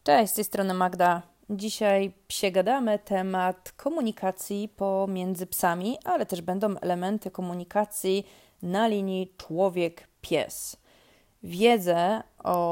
Cześć, z tej strony Magda. Dzisiaj gadamy temat komunikacji pomiędzy psami, ale też będą elementy komunikacji na linii człowiek-pies. Wiedzę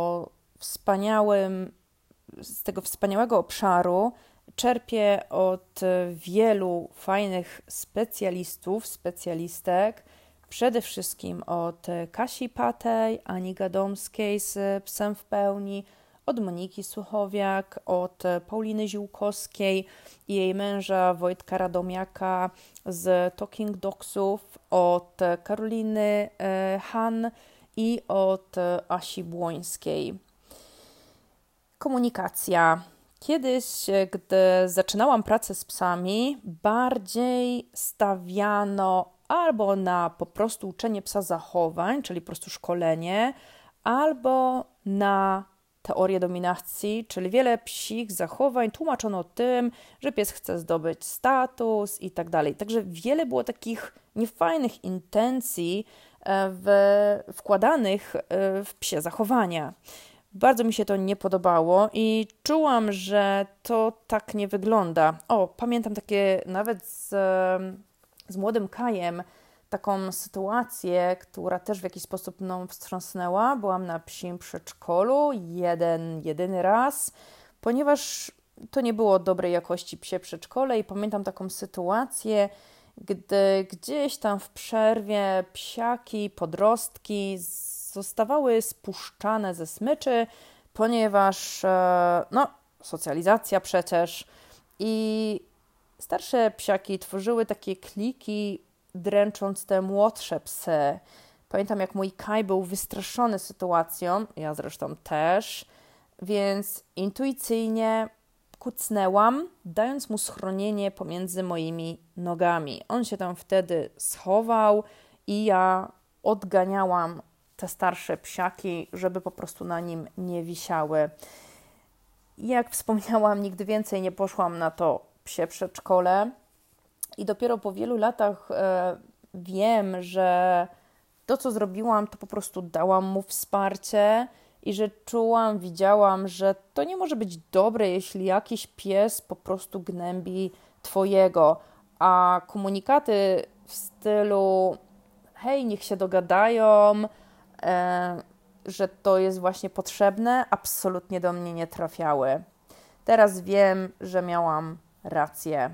z tego wspaniałego obszaru czerpię od wielu fajnych specjalistów, specjalistek, przede wszystkim od Kasi Patej, Ani Gadomskiej z Psem w Pełni, od Moniki Suchowiak, od Pauliny Ziółkowskiej i jej męża Wojtka Radomiaka z Talking Dogsów, od Karoliny Han i od Asi Błońskiej. Komunikacja. Kiedyś, gdy zaczynałam pracę z psami, bardziej stawiano albo na po prostu uczenie psa zachowań, czyli po prostu szkolenie, albo na teorię dominacji, czyli wiele psich zachowań tłumaczono tym, że pies chce zdobyć status i tak dalej. Także wiele było takich niefajnych intencji wkładanych w psie zachowania. Bardzo mi się to nie podobało i czułam, że to tak nie wygląda. Pamiętam takie nawet z młodym Kajem, taką sytuację, która też w jakiś sposób mną wstrząsnęła. Byłam na psim przedszkolu jedyny raz, ponieważ to nie było dobrej jakości psie przedszkole i pamiętam taką sytuację, gdy gdzieś tam w przerwie psiaki, podrostki zostawały spuszczane ze smyczy, ponieważ socjalizacja przecież i starsze psiaki tworzyły takie kliki, dręcząc te młodsze psy. Pamiętam, jak mój Kaj był wystraszony sytuacją, ja zresztą też, więc intuicyjnie kucnęłam, dając mu schronienie pomiędzy moimi nogami. On się tam wtedy schował i ja odganiałam te starsze psiaki, żeby po prostu na nim nie wisiały. Jak wspomniałam, nigdy więcej nie poszłam na to psie przedszkole i dopiero po wielu latach wiem, że to, co zrobiłam, to po prostu dałam mu wsparcie i że widziałam, że to nie może być dobre, jeśli jakiś pies po prostu gnębi twojego, a komunikaty w stylu hej, niech się dogadają, że to jest właśnie potrzebne, absolutnie do mnie nie trafiały. Teraz wiem, że miałam rację.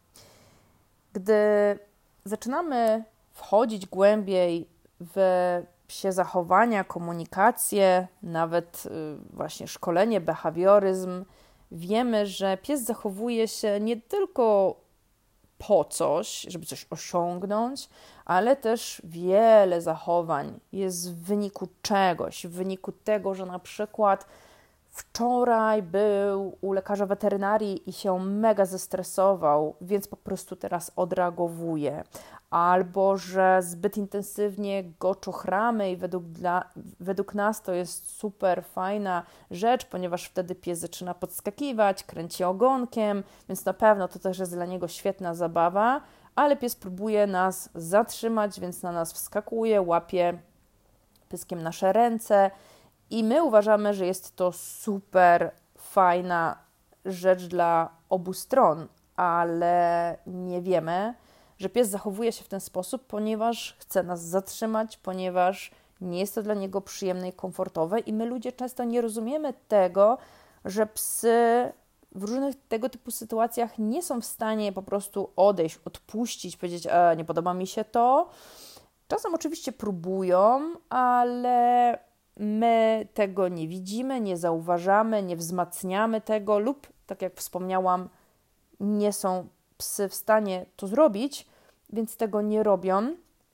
Gdy zaczynamy wchodzić głębiej w psie zachowania, komunikację, nawet właśnie szkolenie, behawioryzm, wiemy, że pies zachowuje się nie tylko po coś, żeby coś osiągnąć, ale też wiele zachowań jest w wyniku czegoś, w wyniku tego, że na przykład wczoraj był u lekarza weterynarii i się mega zestresował, więc po prostu teraz odreagowuje. Albo że zbyt intensywnie go czochramy i według nas to jest super fajna rzecz, ponieważ wtedy pies zaczyna podskakiwać, kręci ogonkiem, więc na pewno to też jest dla niego świetna zabawa, ale pies próbuje nas zatrzymać, więc na nas wskakuje, łapie pyskiem nasze ręce i my uważamy, że jest to super fajna rzecz dla obu stron, ale nie wiemy, że pies zachowuje się w ten sposób, ponieważ chce nas zatrzymać, ponieważ nie jest to dla niego przyjemne i komfortowe i my ludzie często nie rozumiemy tego, że psy w różnych tego typu sytuacjach nie są w stanie po prostu odejść, odpuścić, powiedzieć, nie podoba mi się to. Czasem oczywiście próbują, ale my tego nie widzimy, nie zauważamy, nie wzmacniamy tego lub, tak jak wspomniałam, nie są psy w stanie to zrobić, więc tego nie robią.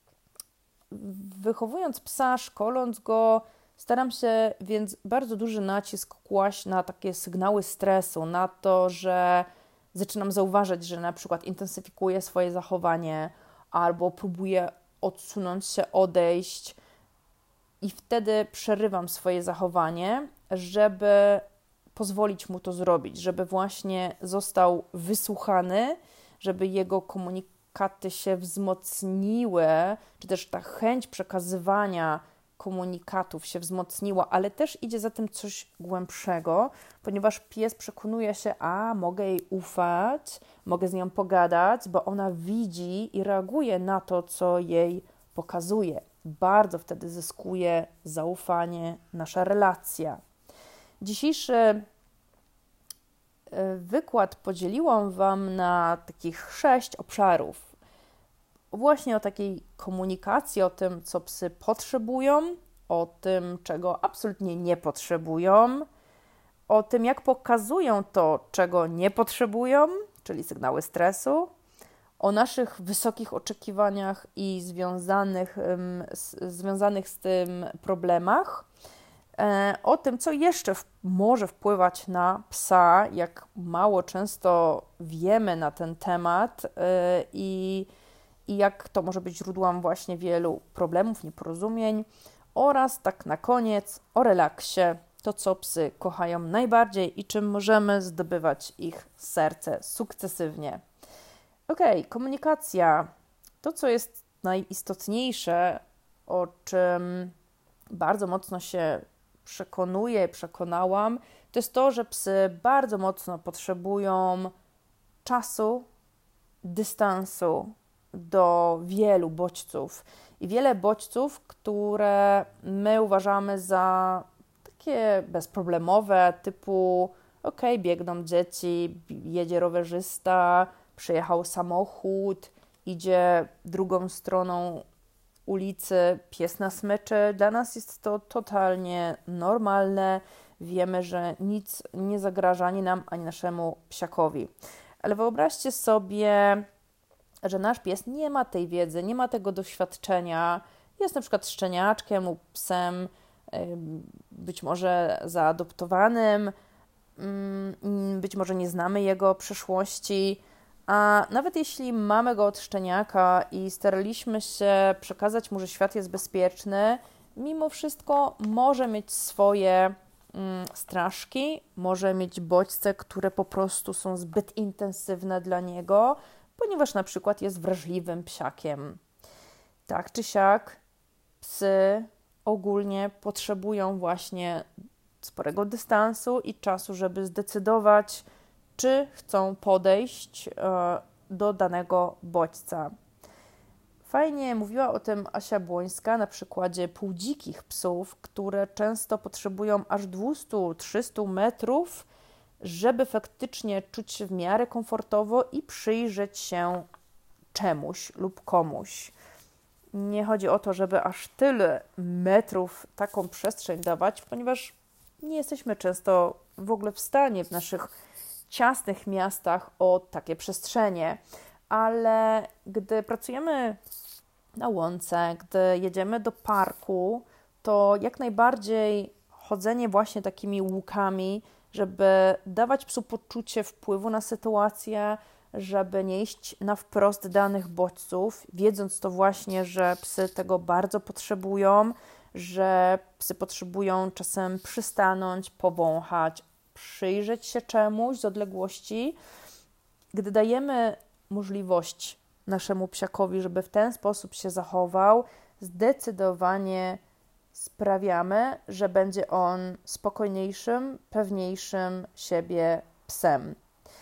Wychowując psa, szkoląc go, staram się więc bardzo duży nacisk kłaść na takie sygnały stresu, na to, że zaczynam zauważać, że na przykład intensyfikuje swoje zachowanie albo próbuje odsunąć się, odejść i wtedy przerywam swoje zachowanie, żeby pozwolić mu to zrobić, żeby właśnie został wysłuchany, żeby jego komunikaty się wzmocniły, czy też ta chęć przekazywania komunikatów się wzmocniła, ale też idzie za tym coś głębszego, ponieważ pies przekonuje się, mogę jej ufać, mogę z nią pogadać, bo ona widzi i reaguje na to, co jej pokazuje. Bardzo wtedy zyskuje zaufanie nasza relacja. Dzisiejszy wykład podzieliłam Wam na takich 6 obszarów. Właśnie o takiej komunikacji, o tym, co psy potrzebują, o tym, czego absolutnie nie potrzebują, o tym, jak pokazują to, czego nie potrzebują, czyli sygnały stresu, o naszych wysokich oczekiwaniach i związanych z tym problemach, o tym, co jeszcze może wpływać na psa, jak mało często wiemy na ten temat i jak to może być źródłem właśnie wielu problemów, nieporozumień oraz tak na koniec o relaksie, to co psy kochają najbardziej i czym możemy zdobywać ich serce sukcesywnie. Komunikacja. To, co jest najistotniejsze, o czym bardzo mocno się przekonałam, to jest to, że psy bardzo mocno potrzebują czasu, dystansu do wielu bodźców. I wiele bodźców, które my uważamy za takie bezproblemowe, typu biegną dzieci, jedzie rowerzysta, przejechał samochód, idzie drugą stroną ulicy, pies na smyczy. Dla nas jest to totalnie normalne. Wiemy, że nic nie zagraża ani nam, ani naszemu psiakowi. Ale wyobraźcie sobie, że nasz pies nie ma tej wiedzy, nie ma tego doświadczenia. Jest na przykład szczeniaczkiem lub psem, być może zaadoptowanym, być może nie znamy jego przeszłości, a nawet jeśli mamy go od szczeniaka i staraliśmy się przekazać mu, że świat jest bezpieczny, mimo wszystko może mieć swoje straszki, może mieć bodźce, które po prostu są zbyt intensywne dla niego, ponieważ na przykład jest wrażliwym psiakiem. Tak czy siak, psy ogólnie potrzebują właśnie sporego dystansu i czasu, żeby zdecydować, czy chcą podejść do danego bodźca. Fajnie mówiła o tym Asia Błońska na przykładzie półdzikich psów, które często potrzebują aż 200-300 metrów, żeby faktycznie czuć się w miarę komfortowo i przyjrzeć się czemuś lub komuś. Nie chodzi o to, żeby aż tyle metrów taką przestrzeń dawać, ponieważ nie jesteśmy często w ogóle w stanie w naszych ciasnych miastach o takie przestrzenie, ale gdy pracujemy na łące, gdy jedziemy do parku, to jak najbardziej chodzenie właśnie takimi łukami, żeby dawać psu poczucie wpływu na sytuację, żeby nie iść na wprost danych bodźców, wiedząc to właśnie, że psy tego bardzo potrzebują, że psy potrzebują czasem przystanąć, powąchać, przyjrzeć się czemuś z odległości. Gdy dajemy możliwość naszemu psiakowi, żeby w ten sposób się zachował, zdecydowanie sprawiamy, że będzie on spokojniejszym, pewniejszym siebie psem.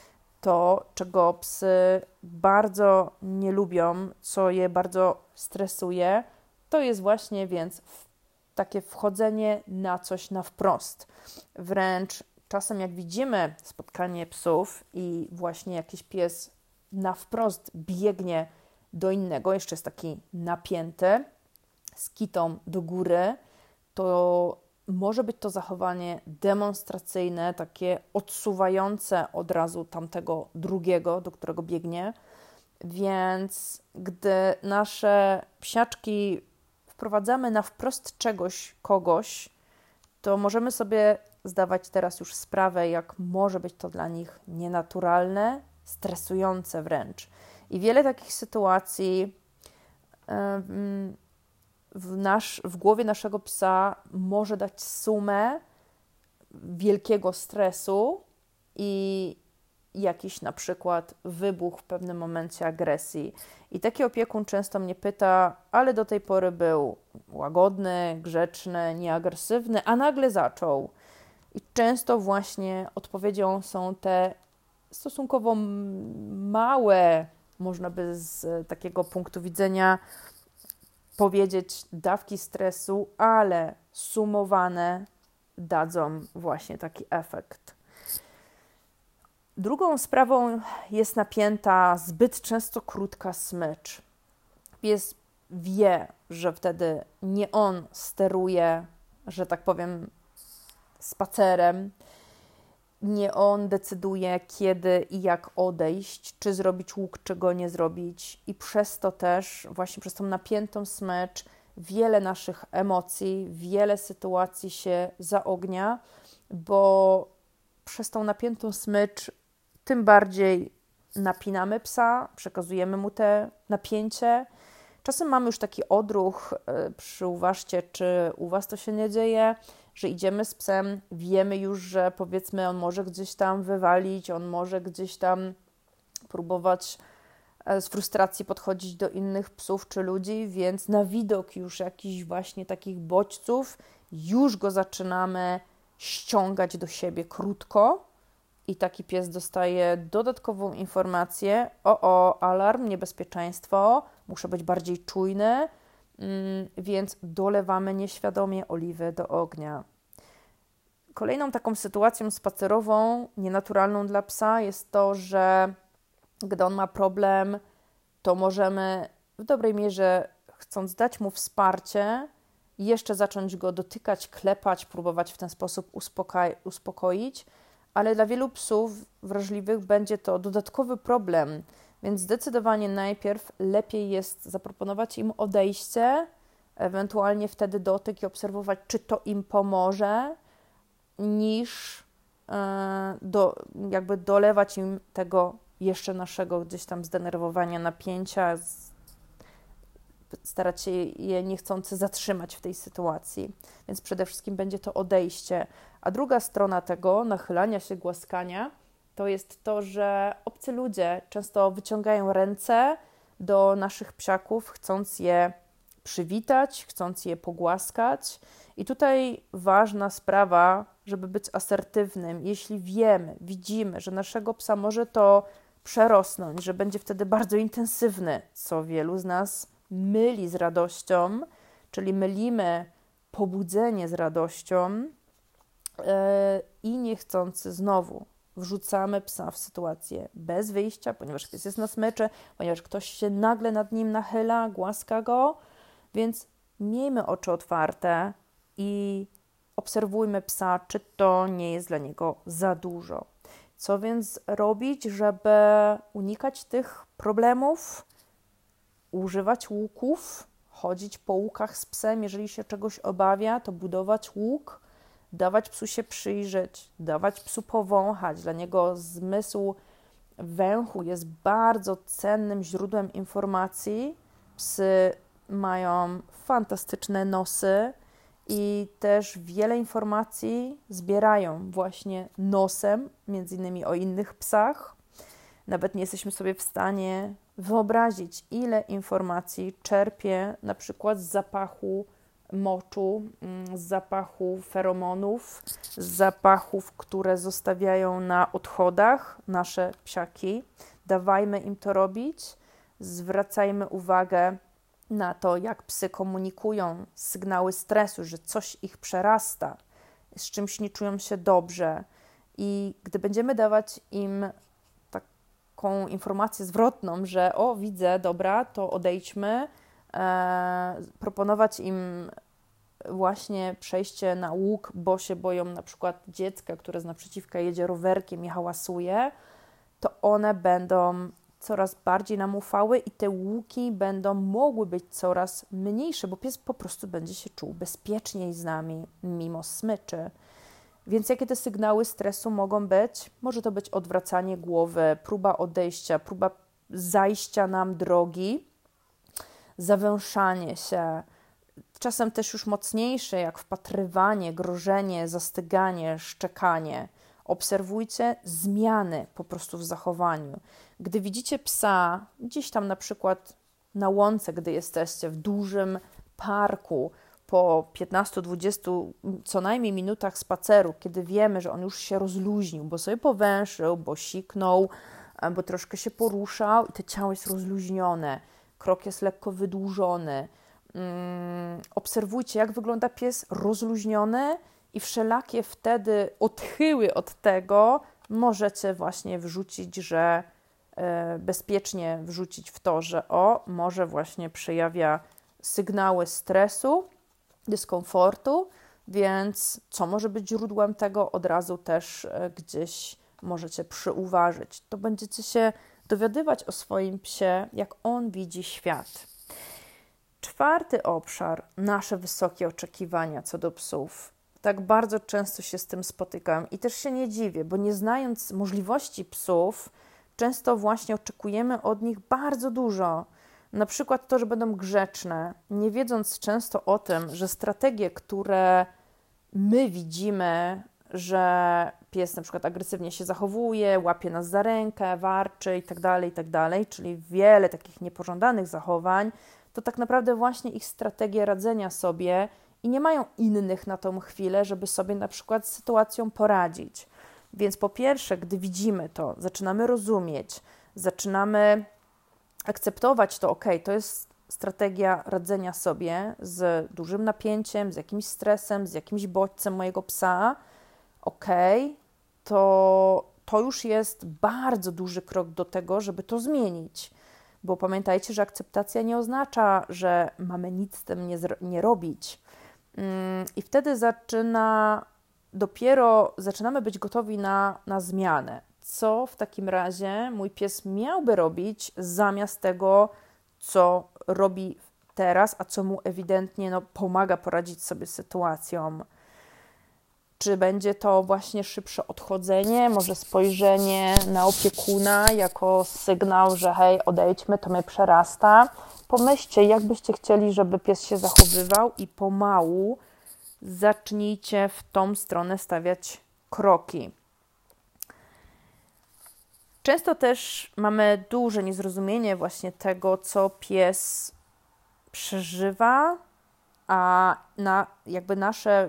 To, czego psy bardzo nie lubią, co je bardzo stresuje, to jest właśnie więc takie wchodzenie na coś na wprost. Wręcz czasem jak widzimy spotkanie psów i właśnie jakiś pies na wprost biegnie do innego, jeszcze jest taki napięty, z kitą do góry, to może być to zachowanie demonstracyjne, takie odsuwające od razu tamtego drugiego, do którego biegnie. Więc gdy nasze psiaczki wprowadzamy na wprost kogoś, to możemy sobie zdawać teraz już sprawę, jak może być to dla nich nienaturalne, stresujące wręcz. I wiele takich sytuacji w głowie naszego psa może dać sumę wielkiego stresu i jakiś na przykład wybuch w pewnym momencie agresji. I taki opiekun często mnie pyta, ale do tej pory był łagodny, grzeczny, nieagresywny, a nagle zaczął. I często właśnie odpowiedzią są te stosunkowo małe, można by z takiego punktu widzenia powiedzieć, dawki stresu, ale sumowane dadzą właśnie taki efekt. Drugą sprawą jest napięta, zbyt często krótka smycz. Pies wie, że wtedy nie on steruje, że tak powiem, spacerem, nie on decyduje, kiedy i jak odejść, czy zrobić łuk, czy go nie zrobić. I przez to też, właśnie przez tą napiętą smycz, wiele naszych emocji, wiele sytuacji się zaognia, bo przez tą napiętą smycz tym bardziej napinamy psa, przekazujemy mu te napięcie. Czasem mamy już taki odruch, przyuważcie, czy u Was to się nie dzieje, że idziemy z psem, wiemy już, że powiedzmy on może gdzieś tam wywalić, on może gdzieś tam próbować z frustracji podchodzić do innych psów czy ludzi, więc na widok już jakichś właśnie takich bodźców już go zaczynamy ściągać do siebie krótko i taki pies dostaje dodatkową informację: alarm, niebezpieczeństwo, muszę być bardziej czujny, więc dolewamy nieświadomie oliwy do ognia. Kolejną taką sytuacją spacerową, nienaturalną dla psa jest to, że gdy on ma problem, to możemy w dobrej mierze, chcąc dać mu wsparcie, jeszcze zacząć go dotykać, klepać, próbować w ten sposób uspokoić, ale dla wielu psów wrażliwych będzie to dodatkowy problem, więc zdecydowanie najpierw lepiej jest zaproponować im odejście, ewentualnie wtedy dotyk i obserwować, czy to im pomoże, niż jakby dolewać im tego jeszcze naszego gdzieś tam zdenerwowania, napięcia, starać się je niechcący zatrzymać w tej sytuacji. Więc przede wszystkim będzie to odejście. A druga strona tego nachylania się, głaskania, to jest to, że obcy ludzie często wyciągają ręce do naszych psiaków, chcąc je przywitać, chcąc je pogłaskać. I tutaj ważna sprawa, żeby być asertywnym. Jeśli widzimy, że naszego psa może to przerosnąć, że będzie wtedy bardzo intensywny, co wielu z nas myli z radością, czyli mylimy pobudzenie z radością i niechcący znowu wrzucamy psa w sytuację bez wyjścia, ponieważ pies jest na smyczy, ponieważ ktoś się nagle nad nim nachyla, głaska go, więc miejmy oczy otwarte i obserwujmy psa, czy to nie jest dla niego za dużo. Co więc robić, żeby unikać tych problemów? Używać łuków, chodzić po łukach z psem, jeżeli się czegoś obawia, to budować łuk, dawać psu się przyjrzeć, dawać psu powąchać. Dla niego zmysł węchu jest bardzo cennym źródłem informacji. Psy mają fantastyczne nosy i też wiele informacji zbierają właśnie nosem, między innymi o innych psach. Nawet nie jesteśmy sobie w stanie wyobrazić, ile informacji czerpie na przykład z zapachu moczu, z zapachu feromonów, z zapachów, które zostawiają na odchodach nasze psiaki. Dawajmy im to robić, zwracajmy uwagę na to, jak psy komunikują sygnały stresu, że coś ich przerasta, z czymś nie czują się dobrze. I gdy będziemy dawać im taką informację zwrotną, że widzę, dobra, to odejdźmy, proponować im właśnie przejście na łuk, bo się boją na przykład dziecka, które z naprzeciwka jedzie rowerkiem i hałasuje, to one będą coraz bardziej nam ufały i te łuki będą mogły być coraz mniejsze, bo pies po prostu będzie się czuł bezpieczniej z nami, mimo smyczy. Więc jakie te sygnały stresu mogą być? Może to być odwracanie głowy, próba odejścia, próba zajścia nam drogi, zawęszanie się, czasem też już mocniejsze, jak wpatrywanie, grożenie, zastyganie, szczekanie. Obserwujcie zmiany po prostu w zachowaniu. Gdy widzicie psa gdzieś tam na przykład na łące, gdy jesteście w dużym parku, po 15-20 co najmniej minutach spaceru, kiedy wiemy, że on już się rozluźnił, bo sobie powęszył, bo siknął, bo troszkę się poruszał i to ciało jest rozluźnione, krok jest lekko wydłużony. Obserwujcie, jak wygląda pies rozluźniony i wszelakie wtedy odchyły od tego możecie właśnie wrzucić, że bezpiecznie wrzucić w to, że może właśnie przejawia sygnały stresu, dyskomfortu, więc co może być źródłem tego, od razu też gdzieś możecie przyuważyć. To będziecie się dowiadywać o swoim psie, jak on widzi świat. 4. obszar, nasze wysokie oczekiwania co do psów. Tak bardzo często się z tym spotykam i też się nie dziwię, bo nie znając możliwości psów, często właśnie oczekujemy od nich bardzo dużo. Na przykład to, że będą grzeczne, nie wiedząc często o tym, że strategie, które my widzimy, że pies na przykład agresywnie się zachowuje, łapie nas za rękę, warczy itd., czyli wiele takich niepożądanych zachowań, to tak naprawdę właśnie ich strategie radzenia sobie i nie mają innych na tą chwilę, żeby sobie na przykład z sytuacją poradzić. Więc po pierwsze, gdy widzimy to, zaczynamy rozumieć, zaczynamy akceptować to, to jest strategia radzenia sobie z dużym napięciem, z jakimś stresem, z jakimś bodźcem mojego psa, to już jest bardzo duży krok do tego, żeby to zmienić. Bo pamiętajcie, że akceptacja nie oznacza, że mamy nic z tym nie robić. I wtedy dopiero zaczynamy być gotowi na zmianę. Co w takim razie mój pies miałby robić zamiast tego, co robi teraz, a co mu ewidentnie pomaga poradzić sobie z sytuacją. Czy będzie to właśnie szybsze odchodzenie, może spojrzenie na opiekuna jako sygnał, że hej, odejdźmy, to mnie przerasta. Pomyślcie, jak byście chcieli, żeby pies się zachowywał i pomału zacznijcie w tą stronę stawiać kroki. Często też mamy duże niezrozumienie właśnie tego, co pies przeżywa, a nasze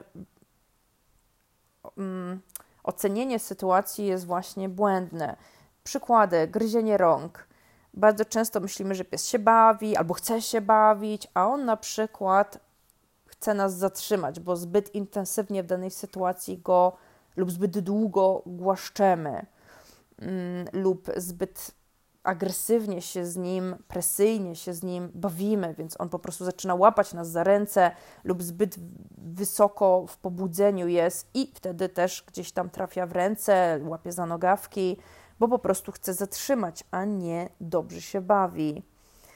ocenienie sytuacji jest właśnie błędne. Przykłady, gryzienie rąk. Bardzo często myślimy, że pies się bawi albo chce się bawić, a on na przykład chce nas zatrzymać, bo zbyt intensywnie w danej sytuacji go lub zbyt długo głaszczemy lub zbyt agresywnie się z nim, presyjnie się z nim bawimy, więc on po prostu zaczyna łapać nas za ręce lub zbyt wysoko w pobudzeniu jest i wtedy też gdzieś tam trafia w ręce, łapie za nogawki, bo po prostu chce zatrzymać, a nie dobrze się bawi.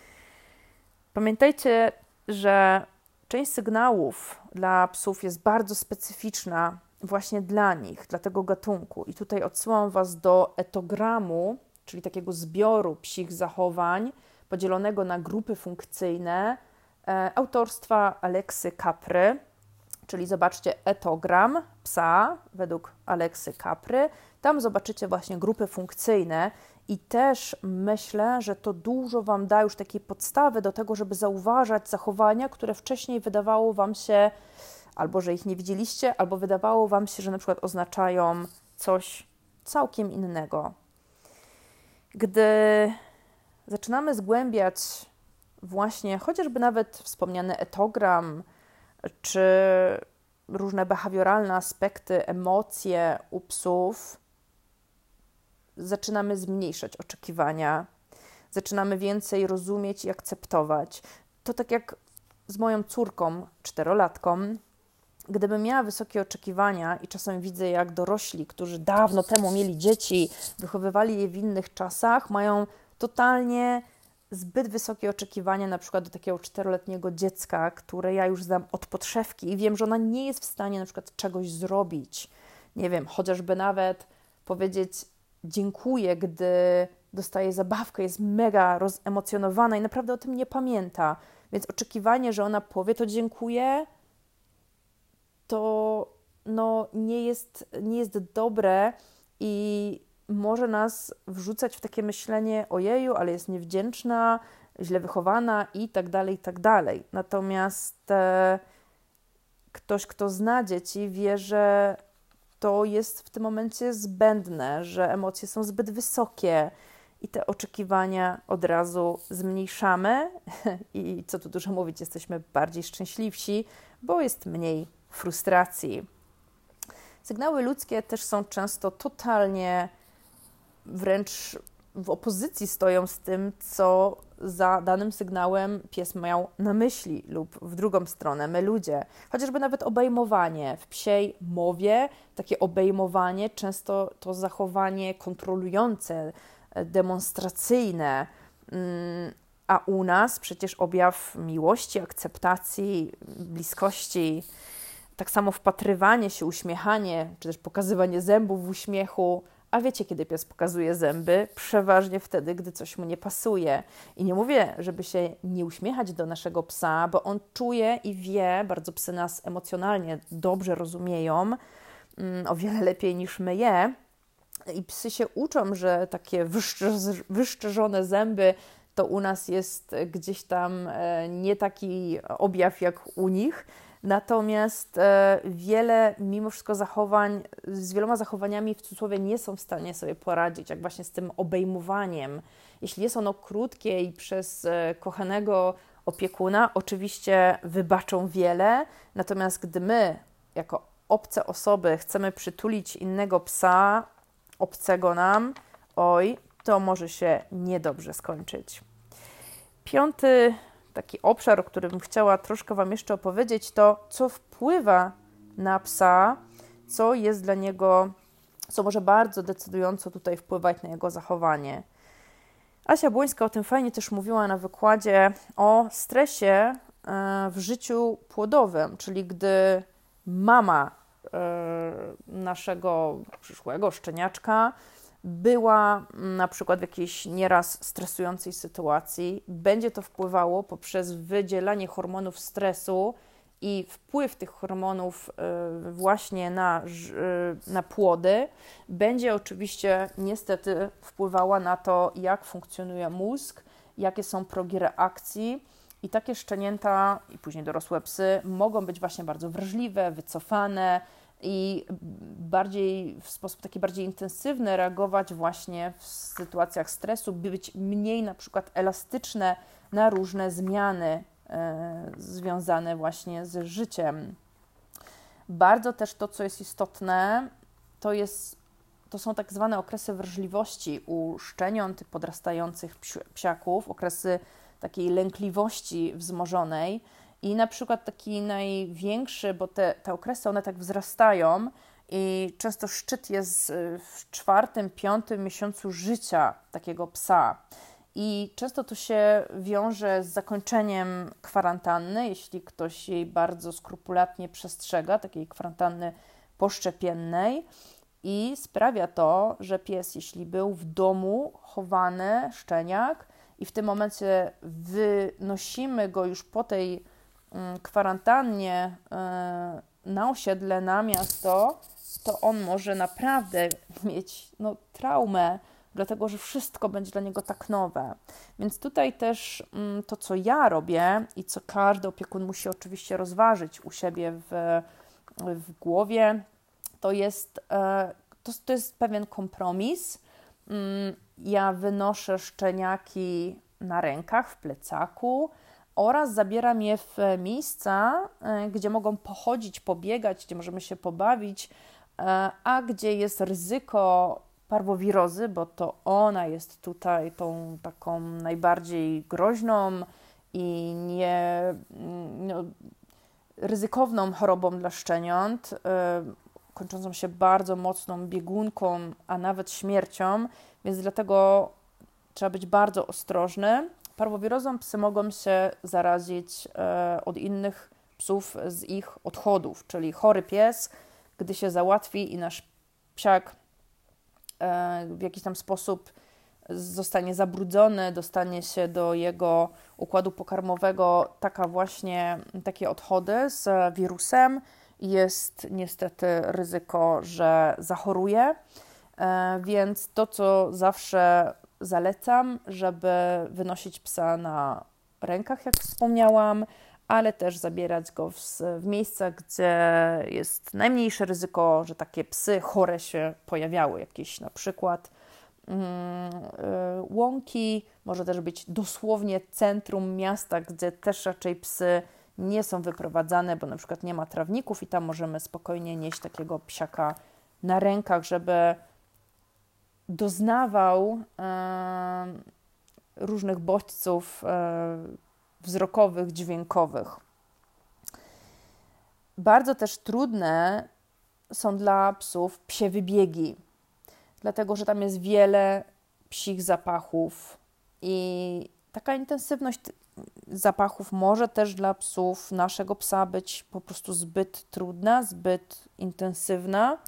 Pamiętajcie, że część sygnałów dla psów jest bardzo specyficzna właśnie dla nich, dla tego gatunku. I tutaj odsyłam Was do etogramu, czyli takiego zbioru psich zachowań podzielonego na grupy funkcyjne autorstwa Aleksy Capry, czyli zobaczcie etogram psa według Aleksy Capry. Tam zobaczycie właśnie grupy funkcyjne i też myślę, że to dużo Wam da już takiej podstawy do tego, żeby zauważać zachowania, które wcześniej wydawało Wam się, albo że ich nie widzieliście, albo wydawało Wam się, że na przykład oznaczają coś całkiem innego. Gdy zaczynamy zgłębiać właśnie chociażby nawet wspomniany etogram, czy różne behawioralne aspekty, emocje u psów, zaczynamy zmniejszać oczekiwania, zaczynamy więcej rozumieć i akceptować. To tak jak z moją córką, 4-latką, gdybym miała wysokie oczekiwania i czasem widzę, jak dorośli, którzy dawno temu mieli dzieci, wychowywali je w innych czasach, mają totalnie zbyt wysokie oczekiwania na przykład do takiego 4-letniego dziecka, które ja już znam od podszewki i wiem, że ona nie jest w stanie na przykład czegoś zrobić. Nie wiem, chociażby nawet powiedzieć dziękuję, gdy dostaje zabawkę, jest mega rozemocjonowana i naprawdę o tym nie pamięta. Więc oczekiwanie, że ona powie to dziękuję, to nie jest dobre i może nas wrzucać w takie myślenie ojeju, ale jest niewdzięczna, źle wychowana i tak dalej, i tak dalej. Natomiast ktoś, kto zna dzieci, wie, że to jest w tym momencie zbędne, że emocje są zbyt wysokie i te oczekiwania od razu zmniejszamy i co tu dużo mówić, jesteśmy bardziej szczęśliwsi, bo jest mniej frustracji. Sygnały ludzkie też są często totalnie wręcz w opozycji stoją z tym, co za danym sygnałem pies miał na myśli lub w drugą stronę, my ludzie. Chociażby nawet obejmowanie. W psiej mowie takie obejmowanie, często to zachowanie kontrolujące, demonstracyjne, a u nas przecież objaw miłości, akceptacji, bliskości, tak samo wpatrywanie się, uśmiechanie, czy też pokazywanie zębów w uśmiechu. A wiecie, kiedy pies pokazuje zęby? Przeważnie wtedy, gdy coś mu nie pasuje. I nie mówię, żeby się nie uśmiechać do naszego psa, bo on czuje i wie, bardzo psy nas emocjonalnie dobrze rozumieją, o wiele lepiej niż my je. I psy się uczą, że takie wyszczerzone zęby to u nas jest gdzieś tam nie taki objaw jak u nich. Natomiast mimo wszystko z wieloma zachowaniami w cudzysłowie nie są w stanie sobie poradzić, jak właśnie z tym obejmowaniem. Jeśli jest ono krótkie i przez kochanego opiekuna, oczywiście wybaczą wiele, natomiast gdy my, jako obce osoby, chcemy przytulić innego psa, obcego nam, to może się niedobrze skończyć. 5. taki obszar, o którym chciała troszkę Wam jeszcze opowiedzieć, to co wpływa na psa, co jest dla niego, co może bardzo decydująco tutaj wpływać na jego zachowanie. Asia Błońska o tym fajnie też mówiła na wykładzie o stresie w życiu płodowym, czyli gdy mama naszego przyszłego szczeniaczka była na przykład w jakiejś nieraz stresującej sytuacji, będzie to wpływało poprzez wydzielanie hormonów stresu i wpływ tych hormonów właśnie na płody, będzie oczywiście niestety wpływała na to, jak funkcjonuje mózg, jakie są progi reakcji. I takie szczenięta i później dorosłe psy mogą być właśnie bardzo wrażliwe, wycofane i w sposób taki bardziej intensywny reagować właśnie w sytuacjach stresu, by być mniej na przykład elastyczne na różne zmiany związane właśnie z życiem. Bardzo też to, co jest istotne, to są tak zwane okresy wrażliwości u szczeniąt podrastających psiaków, okresy takiej lękliwości wzmożonej i na przykład taki największy, bo te okresy one tak wzrastają i często szczyt jest w 4., 5. miesiącu życia takiego psa i często to się wiąże z zakończeniem kwarantanny, jeśli ktoś jej bardzo skrupulatnie przestrzega, takiej kwarantanny poszczepiennej i sprawia to, że pies, jeśli był w domu chowany, szczeniak, i w tym momencie wynosimy go już po tej kwarantannie na osiedle, na miasto, to on może naprawdę mieć traumę, dlatego że wszystko będzie dla niego tak nowe. Więc tutaj też to, co ja robię i co każdy opiekun musi oczywiście rozważyć u siebie w głowie, to jest pewien kompromis. Ja wynoszę szczeniaki na rękach, w plecaku oraz zabieram je w miejsca, gdzie mogą pochodzić, pobiegać, gdzie możemy się pobawić, a gdzie jest ryzyko parwowirozy, bo to ona jest tutaj tą taką najbardziej groźną i ryzykowną chorobą dla szczeniąt, kończącą się bardzo mocną biegunką, a nawet śmiercią, więc dlatego trzeba być bardzo ostrożny. Parwowirozą psy mogą się zarazić od innych psów z ich odchodów, czyli chory pies, gdy się załatwi i nasz psiak w jakiś tam sposób zostanie zabrudzony, dostanie się do jego układu pokarmowego takie odchody z wirusem, jest niestety ryzyko, że zachoruje, więc to, co zawsze zalecam, żeby wynosić psa na rękach, jak wspomniałam, ale też zabierać go w miejscach, gdzie jest najmniejsze ryzyko, że takie psy chore się pojawiały. Jakieś na przykład łąki, może też być dosłownie centrum miasta, gdzie też raczej psy nie są wyprowadzane, bo na przykład nie ma trawników i tam możemy spokojnie nieść takiego psiaka na rękach, żeby doznawał różnych bodźców wzrokowych, dźwiękowych. Bardzo też trudne są dla psów psie wybiegi, dlatego że tam jest wiele psich zapachów i taka intensywność zapachów może też dla psów naszego psa być po prostu zbyt trudna, zbyt intensywna.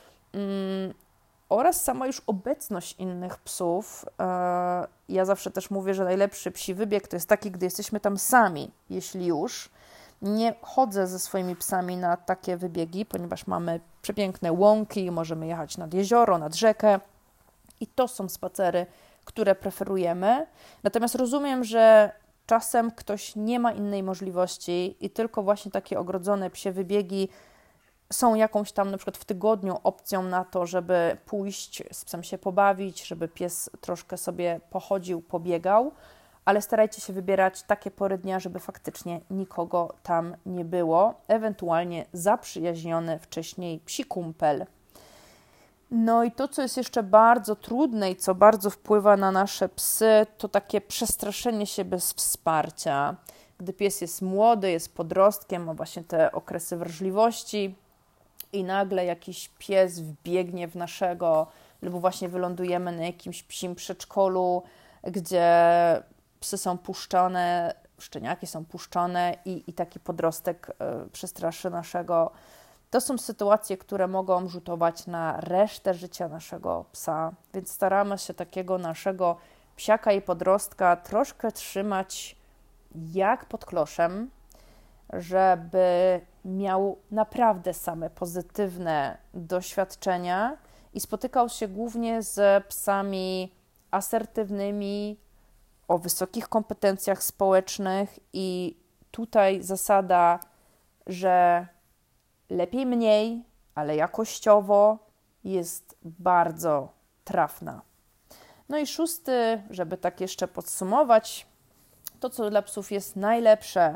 Oraz sama już obecność innych psów. Ja zawsze też mówię, że najlepszy psi wybieg to jest taki, gdy jesteśmy tam sami, jeśli już. Nie chodzę ze swoimi psami na takie wybiegi, ponieważ mamy przepiękne łąki, możemy jechać nad jezioro, nad rzekę i to są spacery, które preferujemy. Natomiast rozumiem, że czasem ktoś nie ma innej możliwości i tylko właśnie takie ogrodzone psie wybiegi są jakąś tam na przykład w tygodniu opcją na to, żeby pójść z psem się pobawić, żeby pies troszkę sobie pochodził, pobiegał, ale starajcie się wybierać takie pory dnia, żeby faktycznie nikogo tam nie było, ewentualnie zaprzyjaźniony wcześniej psi kumpel. No i to, co jest jeszcze bardzo trudne i co bardzo wpływa na nasze psy, to takie przestraszenie się bez wsparcia. Gdy pies jest młody, jest podrostkiem, ma właśnie te okresy wrażliwości i nagle jakiś pies wbiegnie w naszego, lub właśnie wylądujemy na jakimś psim przedszkolu, gdzie psy są puszczone, szczeniaki są puszczone i taki podrostek przestraszy naszego. To są sytuacje, które mogą rzutować na resztę życia naszego psa, więc staramy się takiego naszego psiaka i podrostka troszkę trzymać jak pod kloszem, żeby miał naprawdę same pozytywne doświadczenia i spotykał się głównie z psami asertywnymi, o wysokich kompetencjach społecznych i tutaj zasada, że lepiej mniej, ale jakościowo jest bardzo trafna. No i szósty, żeby tak jeszcze podsumować, to co dla psów jest najlepsze,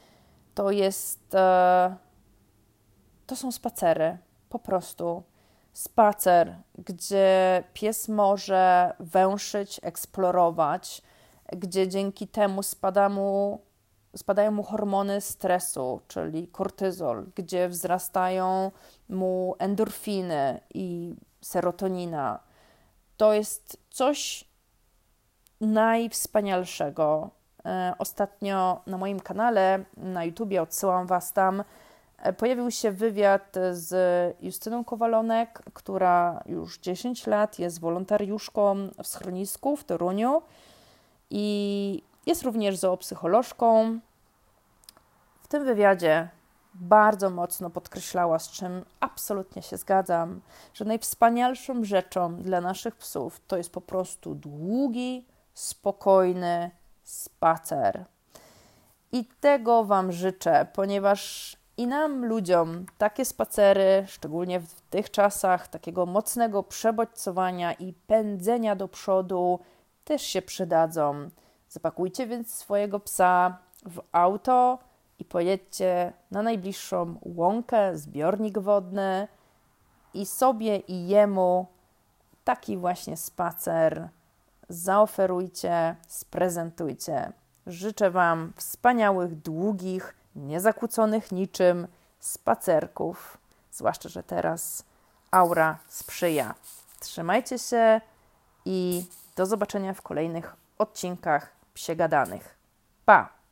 to są spacery, po prostu. Spacer, gdzie pies może węszyć, eksplorować, gdzie dzięki temu spadają mu hormony stresu, czyli kortyzol, gdzie wzrastają mu endorfiny i serotonina. To jest coś najwspanialszego. Ostatnio na moim kanale na YouTubie, odsyłam Was tam, pojawił się wywiad z Justyną Kowalonek, która już 10 lat jest wolontariuszką w schronisku w Toruniu i jest również zoopsycholożką. W tym wywiadzie bardzo mocno podkreślała, z czym absolutnie się zgadzam, że najwspanialszą rzeczą dla naszych psów to jest po prostu długi, spokojny spacer. I tego Wam życzę, ponieważ i nam, ludziom, takie spacery, szczególnie w tych czasach takiego mocnego przebodźcowania i pędzenia do przodu, też się przydadzą. Zapakujcie więc swojego psa w auto i pojedźcie na najbliższą łąkę, zbiornik wodny i sobie i jemu taki właśnie spacer zaoferujcie, sprezentujcie. Życzę Wam wspaniałych, długich, niezakłóconych niczym spacerków, zwłaszcza, że teraz aura sprzyja. Trzymajcie się i do zobaczenia w kolejnych odcinkach Psie Gadanych. Pa!